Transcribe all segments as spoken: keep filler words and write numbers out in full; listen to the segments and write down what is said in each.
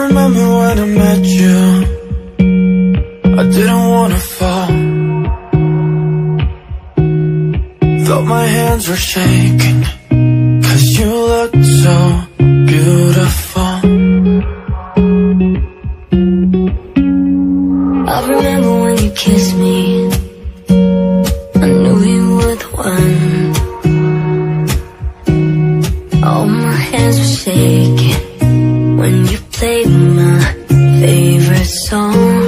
remember when I met you, I didn't wanna fall. Thought my hands were shaking, 'cause you looked so beautiful. I remember when you kissed me, I knew you were the one. All my hands were shaking when you played my favorite song.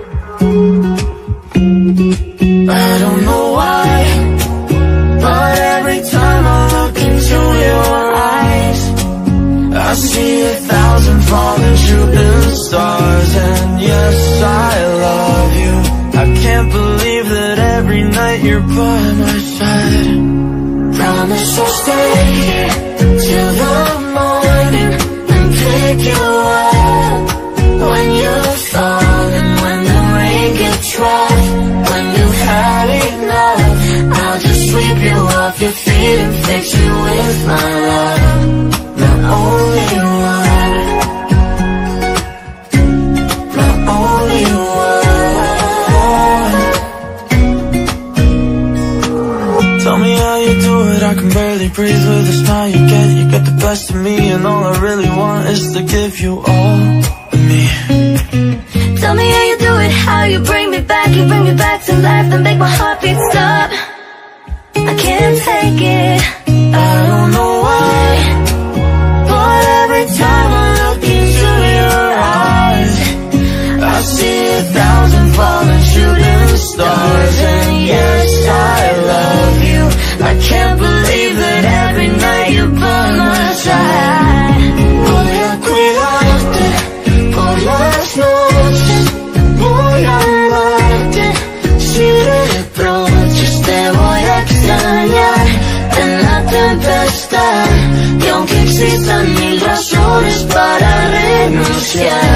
I don't know why, but every time I look into your eyes, I see a thousand falling shooting stars. And yes, I love you. I can't believe that every night you're by my side. Promise I'll stay here till the morning and pick you up when you're falling, when the rain gets rough, when you've had enough. I'll just sweep you off your feet and fix you with my love. The only one, the only one. Tell me how you do it, I can barely breathe with the smile you get. You get the best of me, and all I really want is to give you all of me. Tell me how you do it, how you bring me back. You bring me back to life and make my heart beat stop. I can't take it, I don't know why, but every time I look into your eyes, I see a thousand falling shooting stars. And yes, I love you. I can't believe that every night you're by my side. Voy a cuidarte por las noches, voy a amarte sin reproches. Te voy a extrañar en la tempestad, y aunque existan mil razones para renunciar,